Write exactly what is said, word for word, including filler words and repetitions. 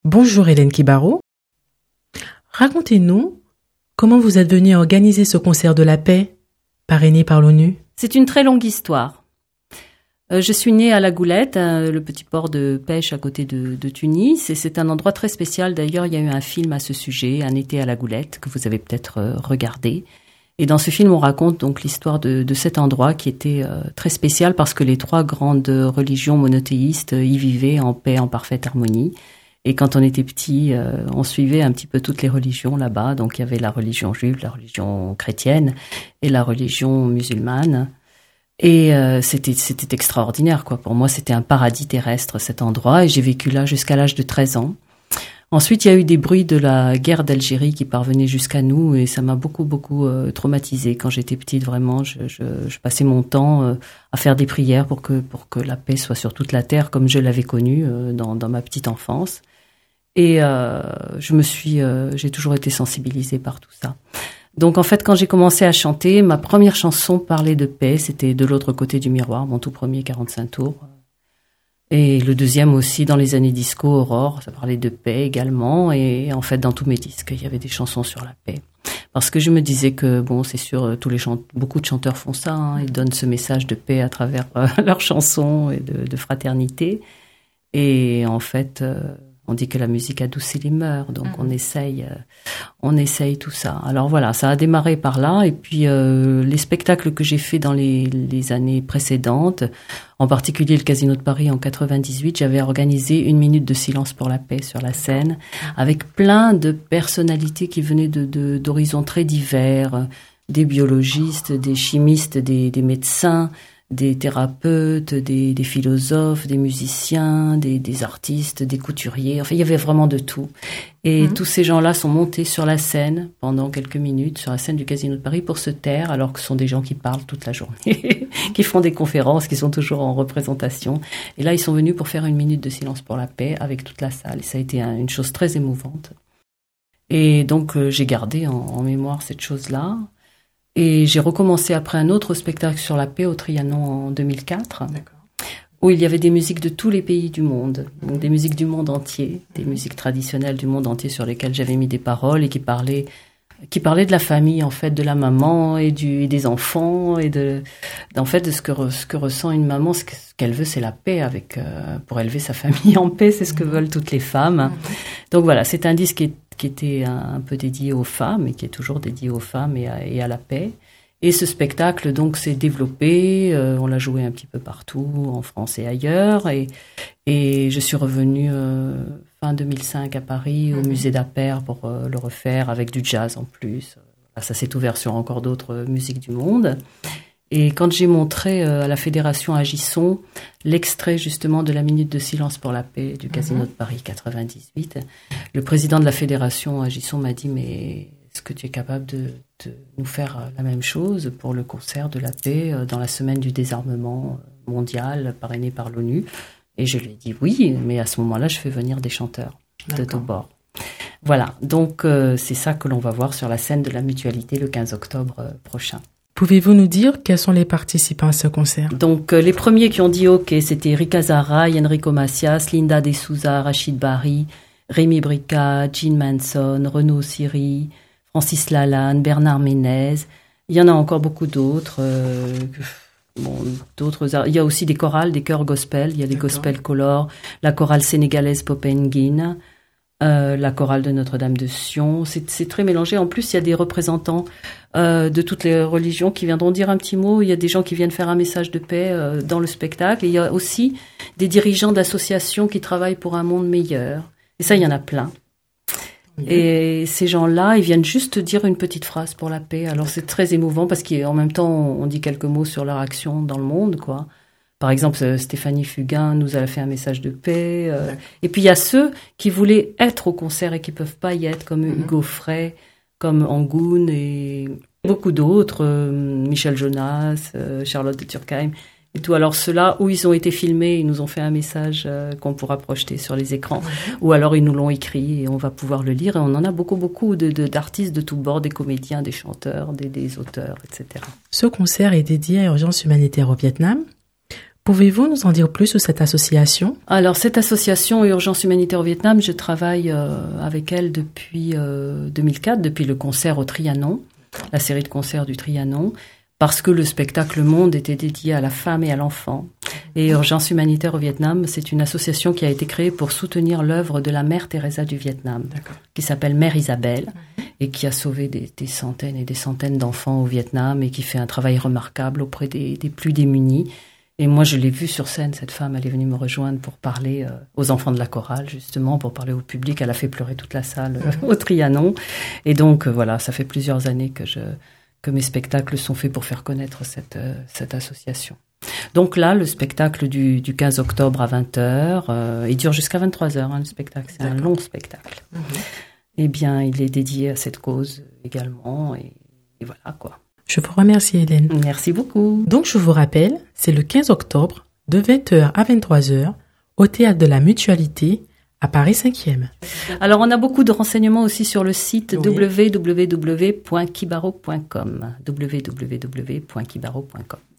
Bonjour Hélène Kibaro. Racontez-nous comment vous êtes venue organiser ce concert de la paix, parrainé par l'ONU. C'est une très longue histoire. Euh, je suis née à La Goulette, euh, le petit port de pêche à côté de, de Tunis, et c'est un endroit très spécial. D'ailleurs, il y a eu un film à ce sujet, Un été à La Goulette, que vous avez peut-être euh, regardé. Et dans ce film, on raconte donc l'histoire de, de cet endroit qui était euh, très spécial parce que les trois grandes religions monothéistes y vivaient en paix, en parfaite harmonie. Et quand on était petit, euh, on suivait un petit peu toutes les religions là-bas. Donc il y avait la religion juive, la religion chrétienne et la religion musulmane. Et euh, c'était c'était extraordinaire, quoi. Pour moi, c'était un paradis terrestre, cet endroit. Et j'ai vécu là jusqu'à l'âge de treize ans. Ensuite, il y a eu des bruits de la guerre d'Algérie qui parvenaient jusqu'à nous. Et ça m'a beaucoup, beaucoup euh, traumatisée. Quand j'étais petite, vraiment, je, je, je passais mon temps euh, à faire des prières pour que, pour que la paix soit sur toute la terre, comme je l'avais connue euh, dans, dans ma petite enfance. Et euh, je me suis, euh, j'ai toujours été sensibilisée par tout ça. Donc en fait, quand j'ai commencé à chanter, ma première chanson parlait de paix. C'était De l'autre côté du miroir, mon tout premier quarante-cinq tours. Et le deuxième aussi, dans les années disco, Aurore, ça parlait de paix également. Et en fait, dans tous mes disques, il y avait des chansons sur la paix. Parce que je me disais que, bon, c'est sûr, tous les chant- beaucoup de chanteurs font ça. Hein, ils donnent ce message de paix à travers euh, leurs chansons et de, de fraternité. Et en fait... Euh, On dit que la musique adoucit les mœurs, donc mmh. on essaye, euh, on essaye tout ça. Alors voilà, ça a démarré par là, et puis euh, les spectacles que j'ai faits dans les, les années précédentes, en particulier le Casino de Paris en quatre-vingt-dix-huit, j'avais organisé une minute de silence pour la paix sur la scène, avec plein de personnalités qui venaient de, de, d'horizons très divers, des biologistes, des chimistes, des, des médecins, des thérapeutes, des, des philosophes, des musiciens, des, des artistes, des couturiers. Enfin, il y avait vraiment de tout. Et mmh. tous ces gens-là sont montés sur la scène pendant quelques minutes, sur la scène du Casino de Paris, pour se taire, alors que ce sont des gens qui parlent toute la journée, qui font des conférences, qui sont toujours en représentation. Et là, ils sont venus pour faire une minute de silence pour la paix avec toute la salle. Et ça a été un, une chose très émouvante. Et donc, euh, j'ai gardé en, en mémoire cette chose-là. Et j'ai recommencé après un autre spectacle sur la paix au Trianon en deux mille quatre, D'accord. où il y avait des musiques de tous les pays du monde, donc des musiques du monde entier, des musiques traditionnelles du monde entier sur lesquelles j'avais mis des paroles et qui parlaient, qui parlaient de la famille, en fait, de la maman et, du, et des enfants, et de, en fait, de ce que, ce que ressent une maman. Ce qu'elle veut, c'est la paix avec, euh, pour élever sa famille en paix, c'est ce que veulent toutes les femmes. Donc voilà, c'est un disque qui est qui était un, un peu dédié aux femmes et qui est toujours dédié aux femmes et à, et à la paix. Et ce spectacle donc s'est développé, euh, on l'a joué un petit peu partout, en France et ailleurs. Et, et je suis revenue euh, fin deux mille cinq à Paris, au musée d'Appert, pour euh, le refaire avec du jazz en plus. Ça s'est ouvert sur encore d'autres musiques du monde. Et quand j'ai montré euh, à la Fédération Agisson l'extrait justement de la minute de silence pour la paix du Casino de Paris quatre-vingt-dix-huit, le président de la Fédération Agisson m'a dit « Mais est-ce que tu es capable de, de nous faire la même chose pour le concert de la paix euh, dans la semaine du désarmement mondial parrainé par l'ONU ?» Et je lui ai dit « Oui, mais à ce moment-là, je fais venir des chanteurs de tous bords. » Voilà, donc euh, c'est ça que l'on va voir sur la scène de la Mutualité le quinze octobre euh, prochain. Pouvez-vous nous dire quels sont les participants à ce concert? Donc, euh, les premiers qui ont dit OK, c'était Rika Zara, Enrico Macias, Linda De Souza, Rachid Bari, Rémi Brica, Jean Manson, Renaud Siri, Francis Lalanne, Bernard Ménez. Il y en a encore beaucoup d'autres. Euh, bon, d'autres. Il y a aussi des chorales, des chœurs gospel. Il y a les D'accord. gospel color, la chorale sénégalaise Popenguine. Euh, la chorale de Notre-Dame de Sion, c'est, c'est très mélangé. En plus, il y a des représentants euh, de toutes les religions qui viendront dire un petit mot. Il y a des gens qui viennent faire un message de paix euh, dans le spectacle. Et il y a aussi des dirigeants d'associations qui travaillent pour un monde meilleur. Et ça, il y en a plein. Oui. Et ces gens-là, ils viennent juste dire une petite phrase pour la paix. Alors, c'est très émouvant parce qu'en même temps, on dit quelques mots sur leur action dans le monde, quoi. Par exemple, Stéphanie Fugain nous a fait un message de paix. Euh, et puis, il y a ceux qui voulaient être au concert et qui ne peuvent pas y être, comme mm-hmm. Hugo Frey, comme Angoun et beaucoup d'autres, euh, Michel Jonas, euh, Charlotte de Turckheim et tout. Alors, ceux-là, où ils ont été filmés, ils nous ont fait un message euh, qu'on pourra projeter sur les écrans. Mm-hmm. Ou alors, ils nous l'ont écrit et on va pouvoir le lire. Et on en a beaucoup, beaucoup de, de, d'artistes de tous bords, des comédiens, des chanteurs, des, des auteurs, et cetera. Ce concert est dédié à Urgence humanitaire au Vietnam. Pouvez-vous nous en dire plus sur cette association? Alors, cette association Urgence Humanitaire au Vietnam, je travaille euh, avec elle depuis euh, deux mille quatre, depuis le concert au Trianon, la série de concerts du Trianon, parce que le spectacle Monde était dédié à la femme et à l'enfant. Et Urgence Humanitaire au Vietnam, c'est une association qui a été créée pour soutenir l'œuvre de la mère Teresa du Vietnam, D'accord. qui s'appelle Mère Isabelle, et qui a sauvé des, des centaines et des centaines d'enfants au Vietnam et qui fait un travail remarquable auprès des, des plus démunis. Et moi, je l'ai vue sur scène, cette femme, elle est venue me rejoindre pour parler euh, aux enfants de la chorale, justement, pour parler au public. Elle a fait pleurer toute la salle euh, au Trianon. Et donc, euh, voilà, ça fait plusieurs années que, je, que mes spectacles sont faits pour faire connaître cette, euh, cette association. Donc là, le spectacle du, du quinze octobre à vingt heures, euh, il dure jusqu'à vingt-trois heures, hein, le spectacle, c'est D'accord. un long spectacle. Mm-hmm. Eh bien, il est dédié à cette cause également, et, et voilà, quoi. Je vous remercie, Hélène. Merci beaucoup. Donc, je vous rappelle, c'est le quinze octobre, de vingt heures à vingt-trois heures, au Théâtre de la Mutualité, à Paris cinquième. Alors, on a beaucoup de renseignements aussi sur le site oui. w w w point kibaro point com. w w w point kibaro point com.